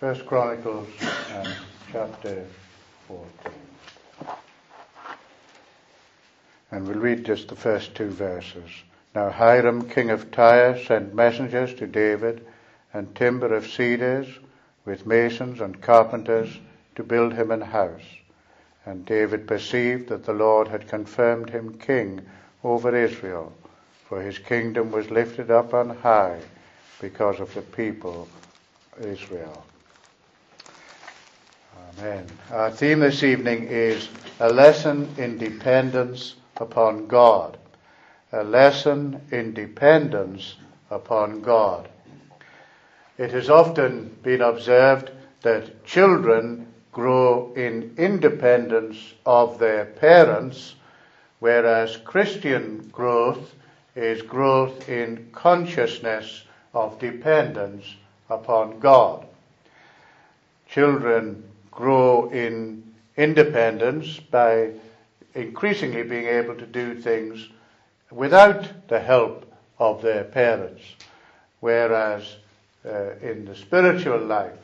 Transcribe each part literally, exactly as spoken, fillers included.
First Chronicles and chapter fourteen. And we'll read just the first two verses. Now Hiram, king of Tyre, sent messengers to David and timber of cedars with masons and carpenters to build him an house. And David perceived that the Lord had confirmed him king over Israel, for his kingdom was lifted up on high because of the people Israel. Amen. Our theme this evening is a lesson in dependence upon God. A lesson in dependence upon God. It has often been observed that children grow in independence of their parents, whereas Christian growth is growth in consciousness of dependence upon God. Children grow in independence by increasingly being able to do things without the help of their parents, whereas uh, in the spiritual life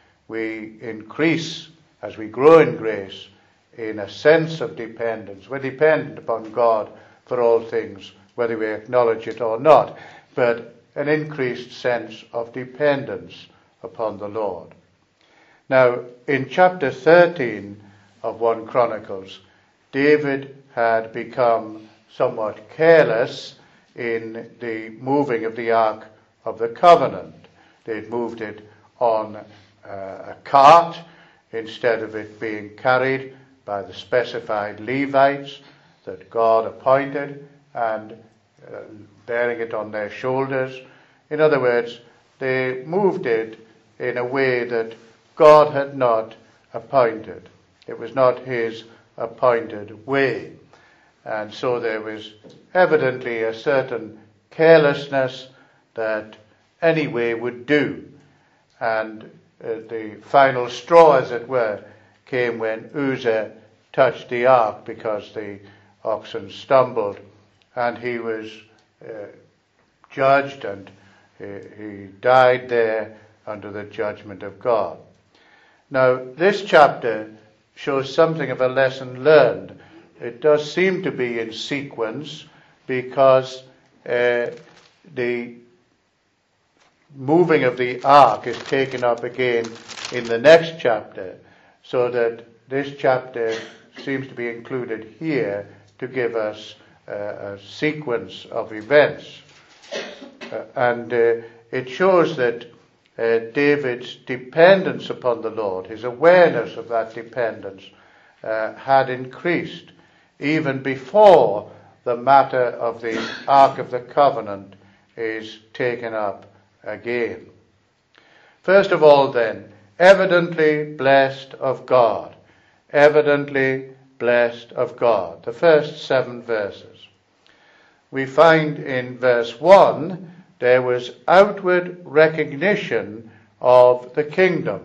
we increase as we grow in grace in a sense of dependence. We're dependent upon God for all things, whether we acknowledge it or not, but an increased sense of dependence upon the Lord. Now, in chapter thirteen of First Chronicles, David had become somewhat careless in the moving of the Ark of the Covenant. They'd moved it on uh, a cart instead of it being carried by the specified Levites that God appointed and uh, bearing it on their shoulders. In other words, they moved it in a way that God had not appointed. It was not his appointed way. And so there was evidently a certain carelessness that any way would do. And uh, the final straw, as it were, came when Uzzah touched the ark because the oxen stumbled, and he was uh, judged, and he, he died there under the judgment of God. Now, this chapter shows something of a lesson learned. It does seem to be in sequence because uh, the moving of the ark is taken up again in the next chapter, so that this chapter seems to be included here to give us uh, a sequence of events. Uh, and uh, it shows that uh, David's dependence upon the Lord, his awareness of that dependence, uh, had increased even before the matter of the Ark of the Covenant is taken up again. First of all, then, evidently blessed of God. Evidently blessed of God. The first seven verses. We find in verse one, there was outward recognition of the kingdom.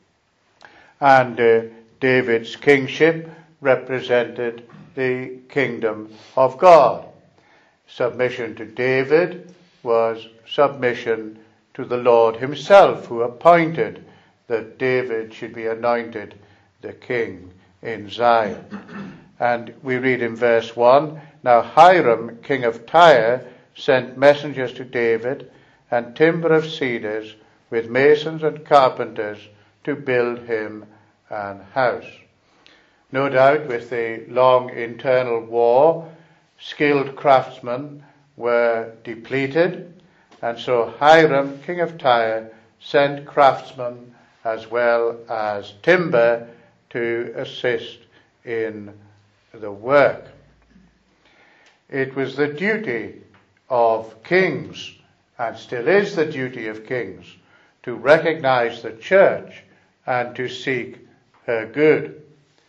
And uh, David's kingship represented the kingdom of God. Submission to David was submission to the Lord himself, who appointed that David should be anointed the king in Zion. And we read in verse one, Now Hiram, king of Tyre, sent messengers to David and timber of cedars with masons and carpenters to build him an house. No doubt with the long internal war, skilled craftsmen were depleted, and so Hiram, king of Tyre, sent craftsmen as well as timber to assist in the work. It was the duty of kings, and still is the duty of kings, to recognize the church and to seek her good.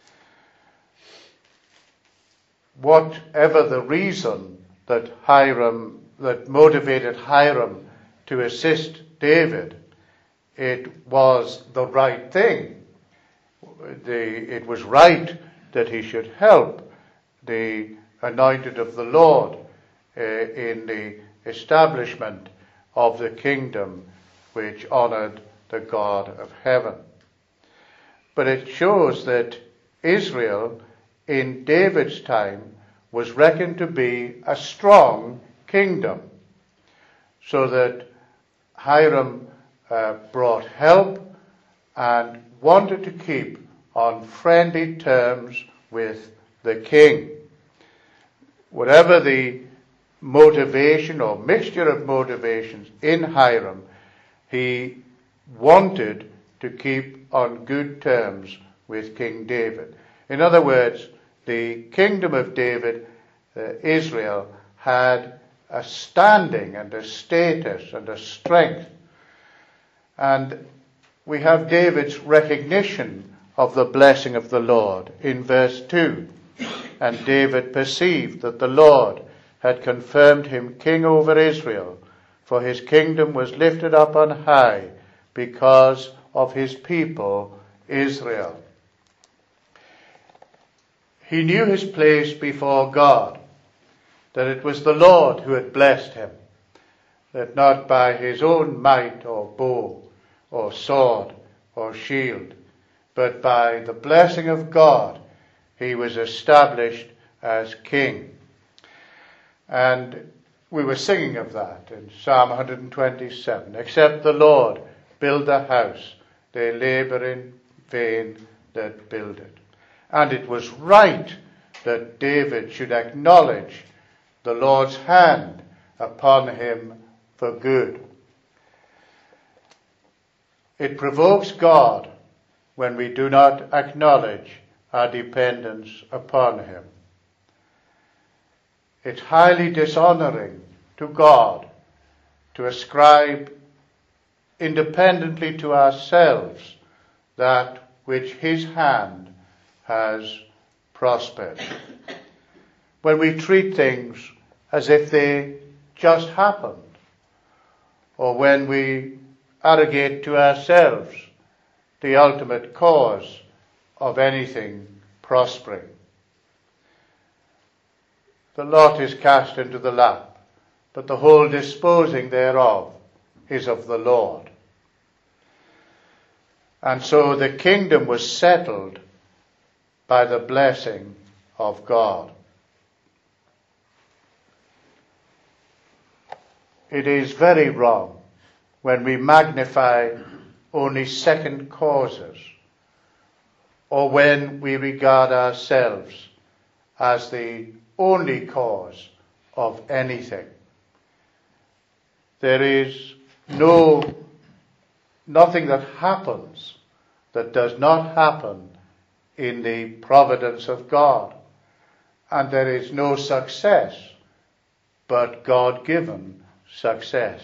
Whatever the reason that Hiram, that motivated Hiram to assist David, it was the right thing. The, it was right that he should help the anointed of the Lord uh, in the establishment of the kingdom which honored the God of heaven. But it shows that Israel in David's time was reckoned to be a strong kingdom, so that Hiram uh, brought help and wanted to keep on friendly terms with the king. Whatever the motivation or mixture of motivations in Hiram, he wanted to keep on good terms with King David. In other words, the kingdom of David, uh, Israel, had a standing and a status and a strength. And we have David's recognition of the blessing of the Lord in verse two. And David perceived that the Lord had confirmed him king over Israel, for his kingdom was lifted up on high because of his people Israel. He knew his place before God, that it was the Lord who had blessed him, that not by his own might or bow or sword or shield, but by the blessing of God he was established as king. And we were singing of that in Psalm one twenty-seven. Except the Lord build a house, they labour in vain that build it. And it was right that David should acknowledge the Lord's hand upon him for good. It provokes God when we do not acknowledge our dependence upon him. It's highly dishonouring to God to ascribe independently to ourselves that which his hand has prospered. When we treat things as if they just happened, or when we arrogate to ourselves the ultimate cause of anything prospering. The lot is cast into the lap, but the whole disposing thereof is of the Lord. And so the kingdom was settled by the blessing of God. It is very wrong when we magnify only second causes, or when we regard ourselves as the only cause of anything. There is no, nothing that happens that does not happen in the providence of God. And there is no success but God-given success.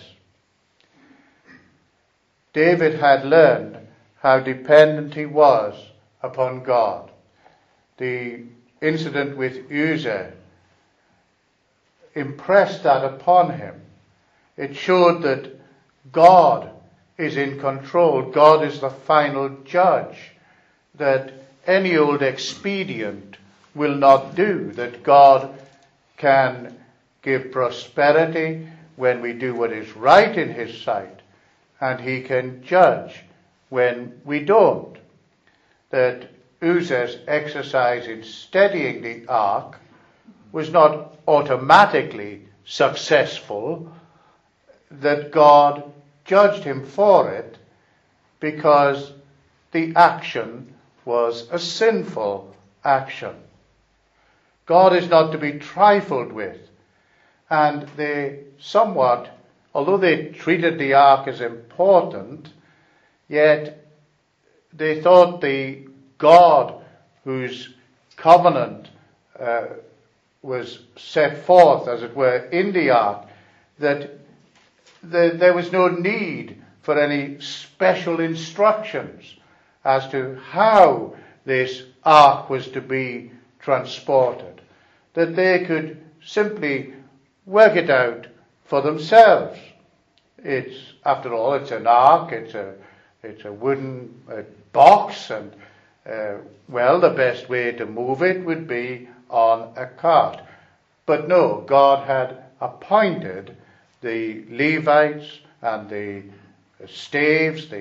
David had learned how dependent he was upon God. The incident with Uzzah impressed that upon him. It showed that God is in control. God is the final judge. That any old expedient will not do. That God can give prosperity when we do what is right in his sight, and he can judge when we don't. That Uzzah's exercise in steadying the ark was not automatically successful, that God judged him for it because the action was a sinful action. God is not to be trifled with. And they somewhat, although they treated the ark as important, yet they thought the God whose covenant uh, was set forth, as it were, in the ark, that the, there was no need for any special instructions as to how this ark was to be transported, that they could simply work it out for themselves. It's, after all, it's an ark, it's a, it's a wooden uh, box, and uh, well, the best way to move it would be on a cart. But no, God had appointed the Levites and the staves, the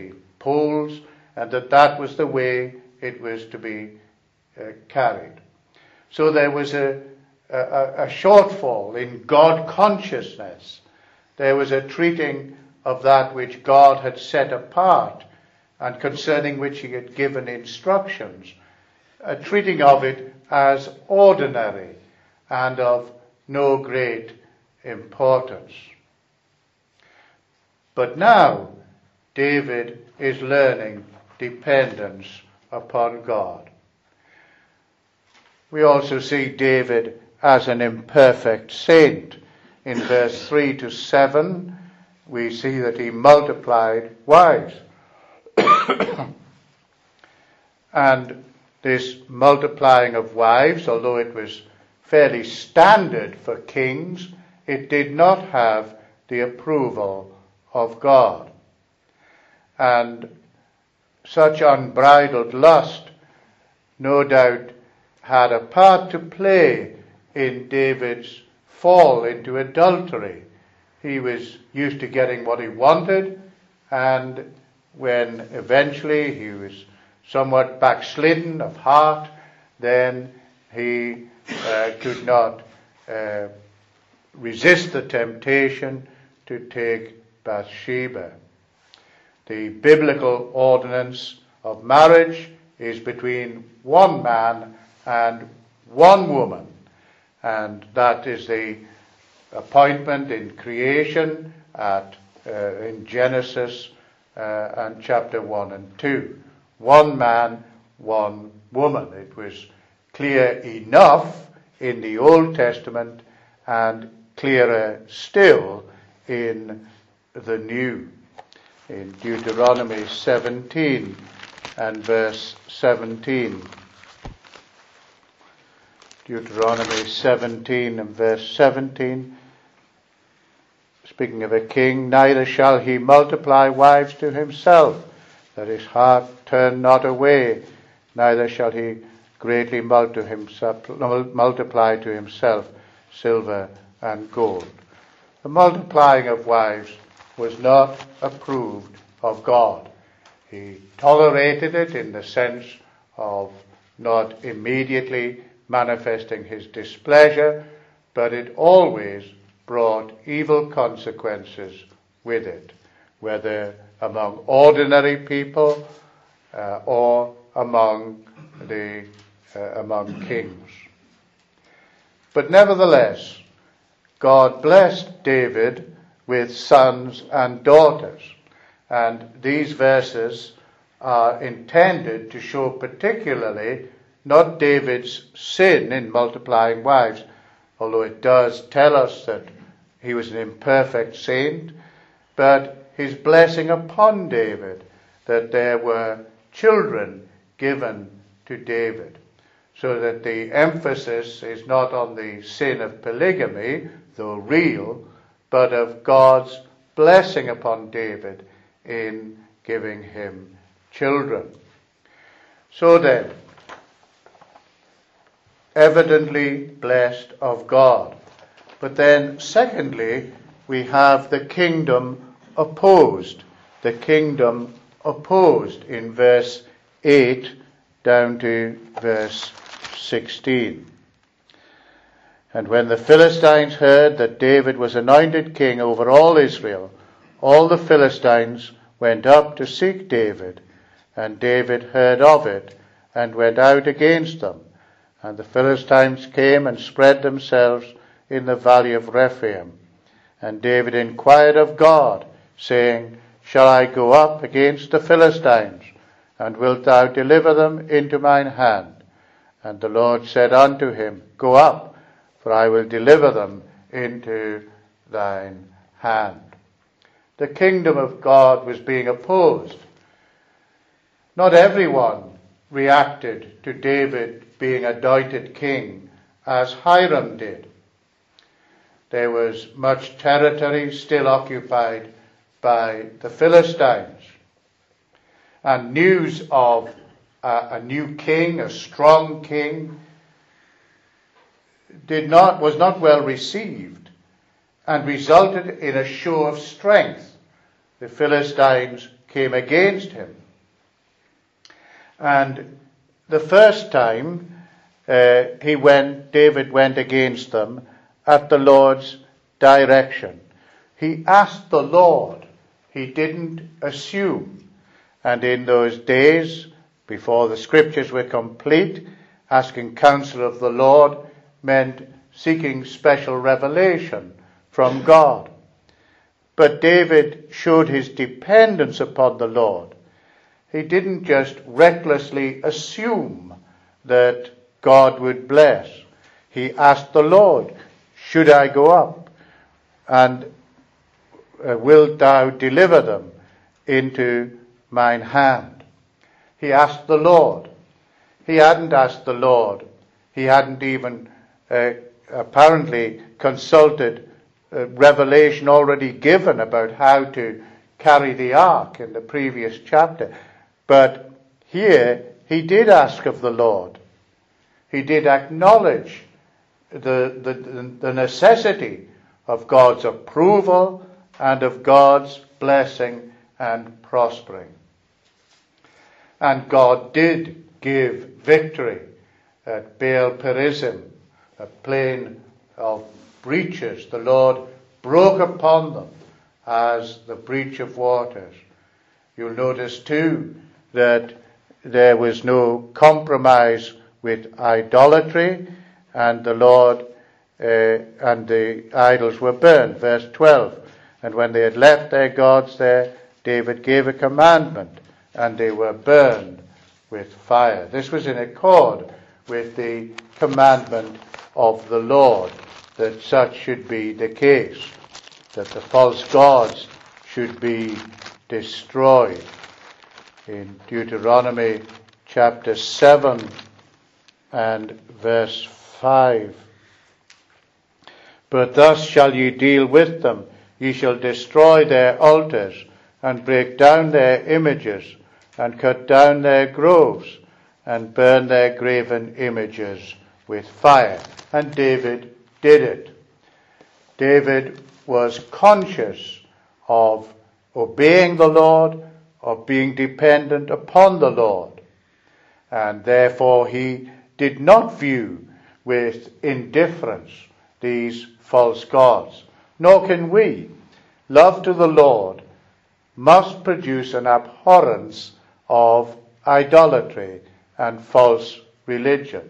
poles, and that that was the way it was to be uh, carried. So there was a, a, a shortfall in God consciousness. There was a treating of that which God had set apart and concerning which he had given instructions, a treating of it as ordinary and of no great importance. But now David is learning dependence upon God. We also see David as an imperfect saint. In verse three to seven, we see that he multiplied wives. And this multiplying of wives, although it was fairly standard for kings, it did not have the approval of God. And such unbridled lust, no doubt, had a part to play in David's fall into adultery. He was used to getting what he wanted, and when eventually he was somewhat backslidden of heart, then he uh, could not uh, resist the temptation to take Bathsheba. The biblical ordinance of marriage is between one man and one woman, and that is the appointment in creation at uh, in Genesis uh, and chapter one and two. One man, one woman. It was clear enough in the Old Testament and clearer still in the New. In Deuteronomy seventeen and verse seventeen. Deuteronomy seventeen and verse seventeen. Speaking of a king, neither shall he multiply wives to himself, that his heart turn not away, neither shall he greatly multiply to himself silver and gold. The multiplying of wives was not approved of God. He tolerated it in the sense of not immediately manifesting his displeasure, but it always brought evil consequences with it, whether among ordinary people uh, or among the uh, among kings. But nevertheless, God blessed David with sons and daughters, and these verses are intended to show particularly not David's sin in multiplying wives, although it does tell us that he was an imperfect saint, but his blessing upon David, that there were children given to David, so that the emphasis is not on the sin of polygamy, though real, but of God's blessing upon David in giving him children. So then, evidently blessed of God. But then, secondly, we have the kingdom opposed. The kingdom opposed in verse eight down to verse sixteen. And when the Philistines heard that David was anointed king over all Israel, all the Philistines went up to seek David, and David heard of it and went out against them. And the Philistines came and spread themselves in the valley of Rephaim. And David inquired of God, saying, Shall I go up against the Philistines? And wilt thou deliver them into mine hand? And the Lord said unto him, Go up, for I will deliver them into thine hand. The kingdom of God was being opposed. Not everyone reacted to David being anointed king as Hiram did. There was much territory still occupied by the Philistines, and news of a, a new king, a strong king, did not was not well received, and resulted in a show of strength. The Philistines came against him. And the first time uh, he went, David went against them at the Lord's direction. He asked the Lord. He didn't assume. And in those days, before the scriptures were complete, asking counsel of the Lord meant seeking special revelation from God. But David showed his dependence upon the Lord. He didn't just recklessly assume that God would bless. He asked the Lord, should I go up? And uh, wilt thou deliver them into mine hand? He asked the Lord. He hadn't asked the Lord. He hadn't even uh, apparently consulted uh, revelation already given about how to carry the ark in the previous chapter. But here he did ask of the Lord. He did acknowledge the, the, the necessity of God's approval and of God's blessing and prospering. And God did give victory at Baal Perizim, a plain of breaches. The Lord broke upon them as the breach of waters. You'll notice too that there was no compromise with idolatry, and the Lord uh, and the idols were burned. Verse twelve. And when they had left their gods there, David gave a commandment, and they were burned with fire. This was in accord with the commandment of the Lord, that such should be the case, that the false gods should be destroyed. In Deuteronomy chapter seven and verse five. But thus shall ye deal with them. Ye shall destroy their altars, and break down their images, and cut down their groves, and burn their graven images with fire. And David did it. David was conscious of obeying the Lord, of being dependent upon the Lord. And therefore he did not view with indifference these false gods. Nor can we. Love to the Lord must produce an abhorrence of idolatry and false religion.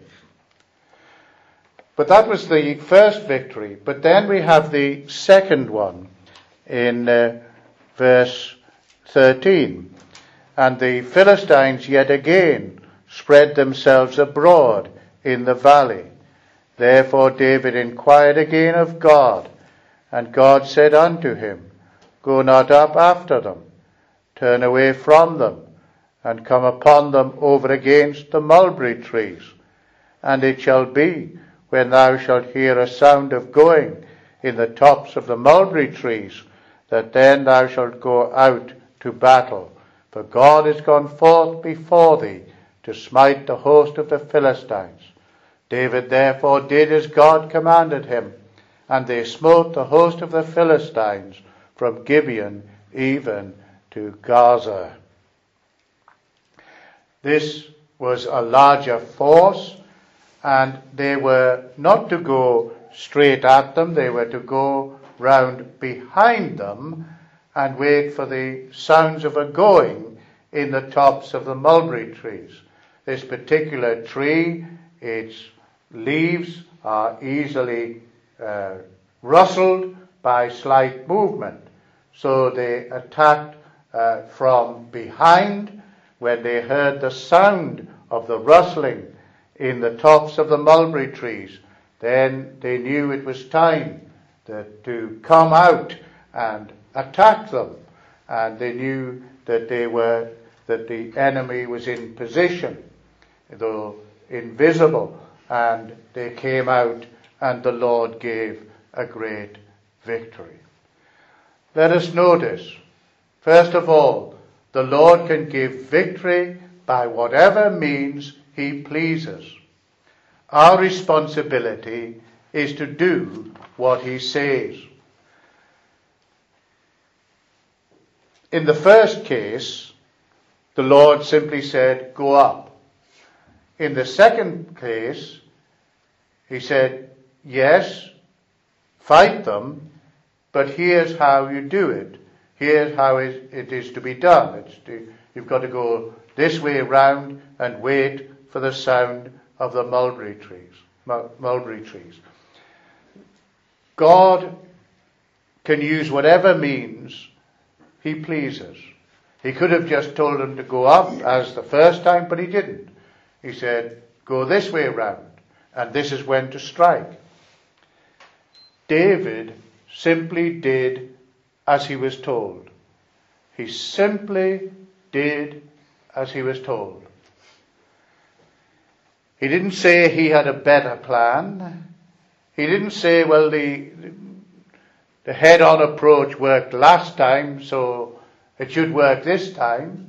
But that was the first victory. But then we have the second one in uh, verse thirteen. And the Philistines yet again spread themselves abroad in the valley. Therefore David inquired again of God, and God said unto him, Go not up after them, turn away from them, and come upon them over against the mulberry trees. And it shall be, when thou shalt hear a sound of going in the tops of the mulberry trees, that then thou shalt go out to battle. For God is gone forth before thee to smite the host of the Philistines. David therefore did as God commanded him, and they smote the host of the Philistines from Gibeon even to Gaza. This was a larger force, and they were not to go straight at them. They were to go round behind them and wait for the sounds of a going in the tops of the mulberry trees. This particular tree, its leaves are easily uh, rustled by slight movement. So they attacked uh, from behind. When they heard the sound of the rustling in the tops of the mulberry trees, then they knew it was time that, to come out and attack them. And they knew that they were that the enemy was in position, though invisible, and they came out, and the Lord gave a great victory. Let us notice, first of all, the Lord can give victory by whatever means he pleases. Our responsibility is to do what he says. In the first case, the Lord simply said, go up. In the second case, he said, yes, fight them, but here's how you do it. Here's how it is to be done. It's to, you've got to go this way round and wait for the sound of the mulberry trees. Mulberry trees. God can use whatever means he pleases. He could have just told them to go up as the first time, but he didn't. He said, go this way round, and this is when to strike. David simply did as he was told. He simply did as he was told. He didn't say he had a better plan. He didn't say, well, the, the head-on approach worked last time, so it should work this time.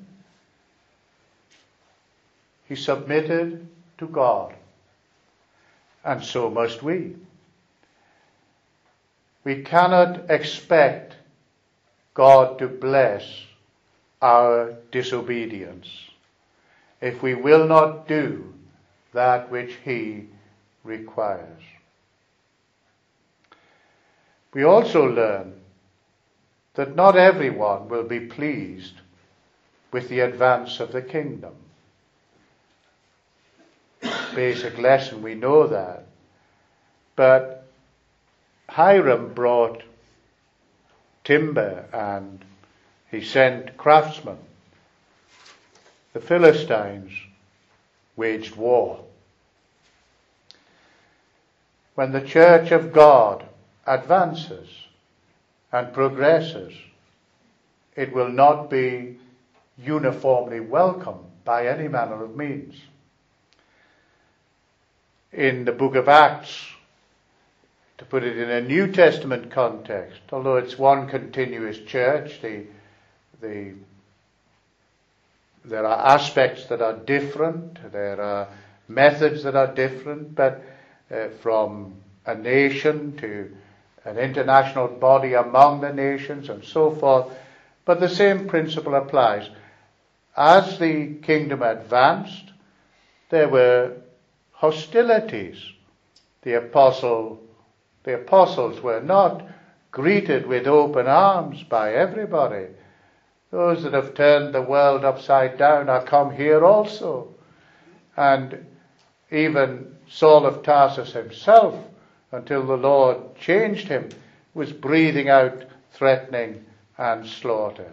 He submitted to God. And so must we. We cannot expect God to bless our disobedience if we will not do that which he requires. We also learn that not everyone will be pleased with the advance of the kingdom. Basic lesson, we know that. But Hiram brought timber and he sent craftsmen. The Philistines waged war. When the church of God advances and progresses, it will not be uniformly welcomed by any manner of means. In the book of Acts, to put it in a New Testament context, although it's one continuous church, the, the, there are aspects that are different, there are methods that are different, but uh, from a nation to an international body among the nations and so forth, but the same principle applies. As the kingdom advanced, there were hostilities. The apostle, the apostles were not greeted with open arms by everybody. Those that have turned the world upside down are come here also. And even Saul of Tarsus himself, until the Lord changed him, was breathing out threatening and slaughter.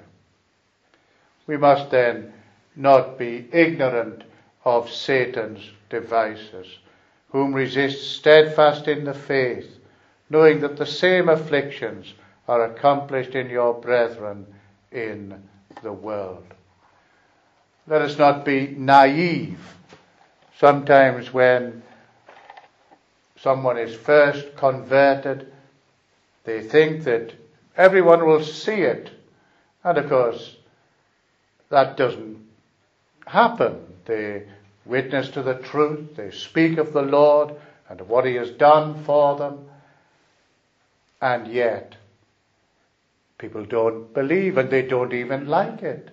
We must then not be ignorant of Satan's devices, whom resist steadfast in the faith, knowing that the same afflictions are accomplished in your brethren in the world. Let us not be naive. Sometimes when someone is first converted, they think that everyone will see it. And of course, that doesn't happen. They witness to the truth, they speak of the Lord and of what he has done for them, and yet people don't believe and they don't even like it.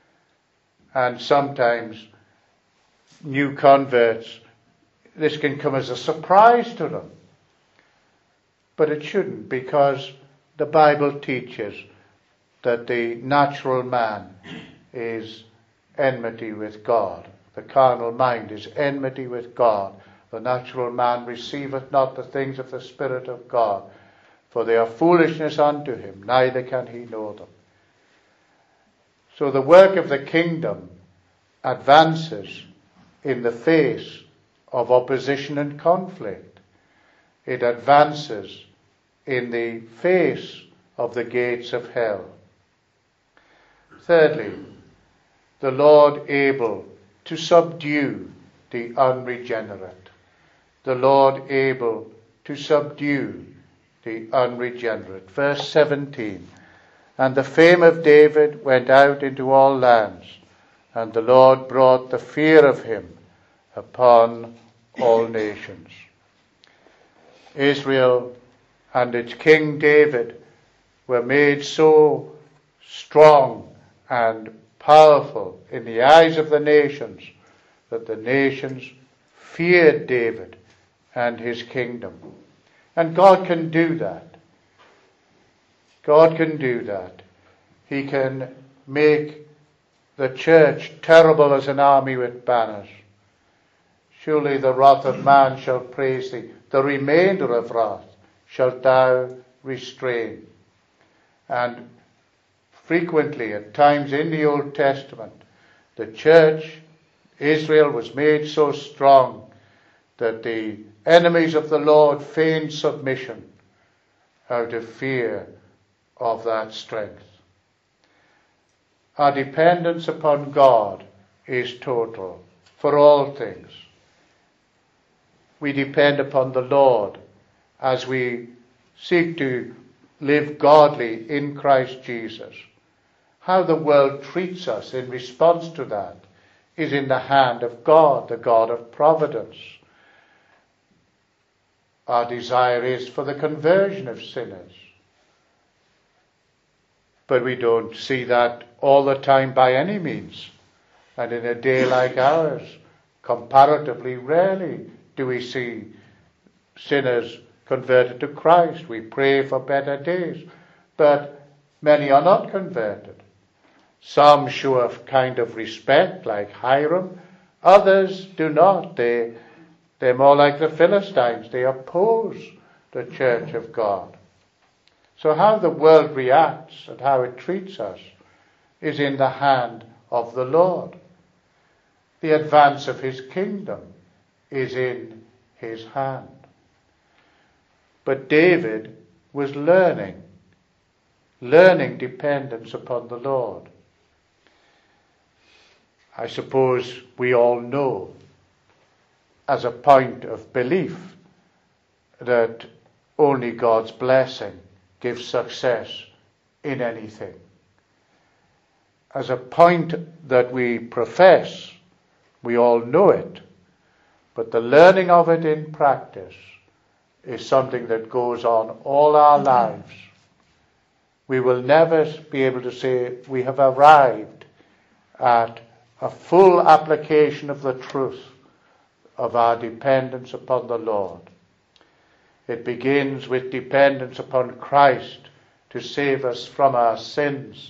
And sometimes new converts, this can come as a surprise to them. But it shouldn't, because the Bible teaches that the natural man is enmity with God. The carnal mind is enmity with God. The natural man receiveth not the things of the Spirit of God, for they are foolishness unto him, neither can he know them. So the work of the kingdom advances in the face of opposition and conflict. It advances in the face of the gates of hell. Thirdly, the Lord able to subdue the unregenerate. The Lord able to subdue the unregenerate. Verse seventeen. And the fame of David went out into all lands, and the Lord brought the fear of him upon all nations. Israel and its king David were made so strong and powerful in the eyes of the nations, that the nations feared David and his kingdom. And God can do that. God can do that. He can make the church terrible as an army with banners. Surely the wrath of man shall praise thee. The remainder of wrath shalt thou restrain. And frequently, at times in the Old Testament, the church, Israel, was made so strong that the enemies of the Lord feigned submission out of fear of that strength. Our dependence upon God is total for all things. We depend upon the Lord as we seek to live godly in Christ Jesus. How the world treats us in response to that is in the hand of God, the God of providence. Our desire is for the conversion of sinners. But we don't see that all the time by any means. And in a day like ours, comparatively rarely do we see sinners converted to Christ. We pray for better days, but many are not converted. Some show a kind of respect, like Hiram. Others do not. They, they're more like the Philistines. They oppose the church of God. So how the world reacts and how it treats us is in the hand of the Lord. The advance of his kingdom is in his hand. But David was learning, learning dependence upon the Lord. I suppose we all know, as a point of belief, that only God's blessing gives success in anything. As a point that we profess, we all know it, but the learning of it in practice is something that goes on all our lives. We will never be able to say we have arrived at a full application of the truth of our dependence upon the Lord. It begins with dependence upon Christ to save us from our sins.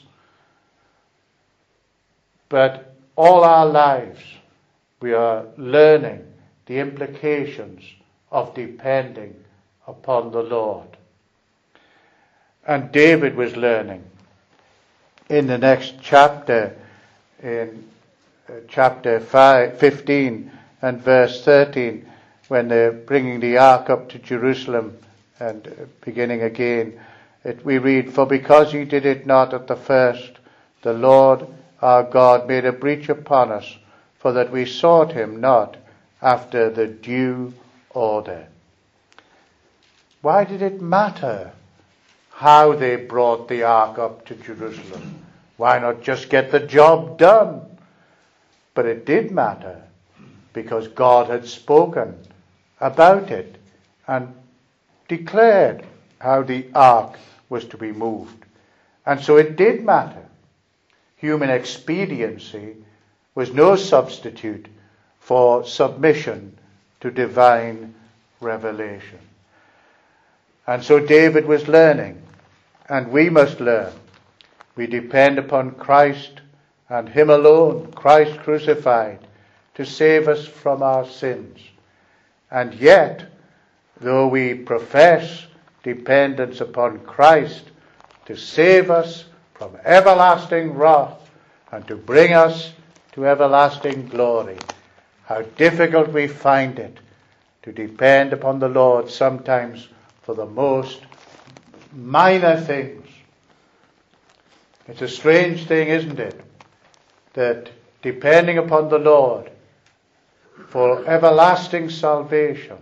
But all our lives we are learning the implications of depending upon the Lord. And David was learning. In the next chapter, in uh, chapter five, fifteen and verse thirteen, when they're bringing the ark up to Jerusalem and uh, beginning again, it, we read, "For because ye did it not at the first, the Lord our God made a breach upon us, for that we sought him not after the due order." Why did it matter how they brought the ark up to Jerusalem? Why not just get the job done? But it did matter, because God had spoken about it and declared how the ark was to be moved. And so it did matter. Human expediency was no substitute for submission to divine revelation. And so David was learning, and we must learn. We depend upon Christ and him alone, Christ crucified, to save us from our sins. And yet, though we profess dependence upon Christ to save us from everlasting wrath and to bring us to everlasting glory, how difficult we find it to depend upon the Lord sometimes for the most minor things. It's a strange thing, isn't it, that depending upon the Lord for everlasting salvation,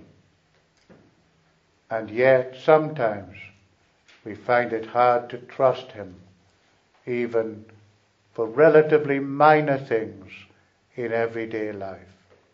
and yet sometimes we find it hard to trust him even for relatively minor things in everyday life.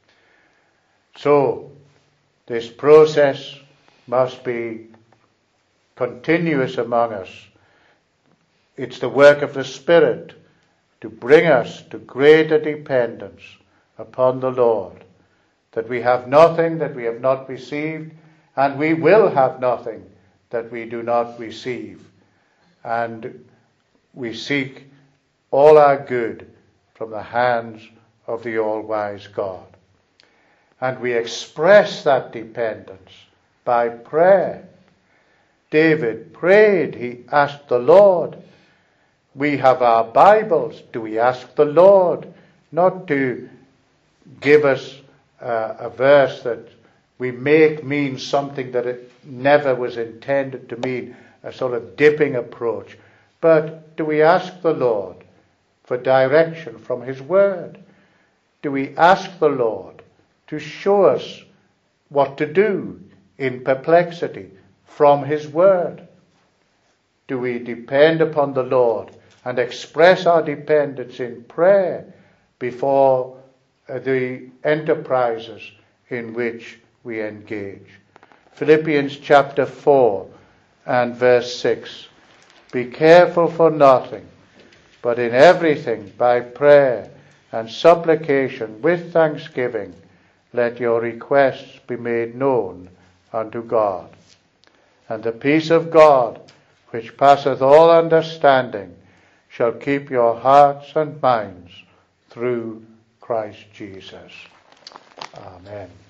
So this process must be continuous among us. It's the work of the Spirit to bring us to greater dependence upon the Lord, that we have nothing that we have not received, and we will have nothing that we do not receive. And we seek all our good from the hands of the all-wise God. And we express that dependence by prayer. David prayed. He asked the Lord. We have our Bibles. Do we ask the Lord not to give us uh, a verse that we make mean something that it never was intended to mean, a sort of dipping approach? But do we ask the Lord for direction from his word? Do we ask the Lord to show us what to do in perplexity from his word? Do we depend upon the Lord and express our dependence in prayer before uh, the enterprises in which we engage? Philippians chapter four and verse six. Be careful for nothing, but in everything by prayer and supplication with thanksgiving let your requests be made known unto God. And the peace of God, which passeth all understanding, shall keep your hearts and minds through Christ Jesus. Amen.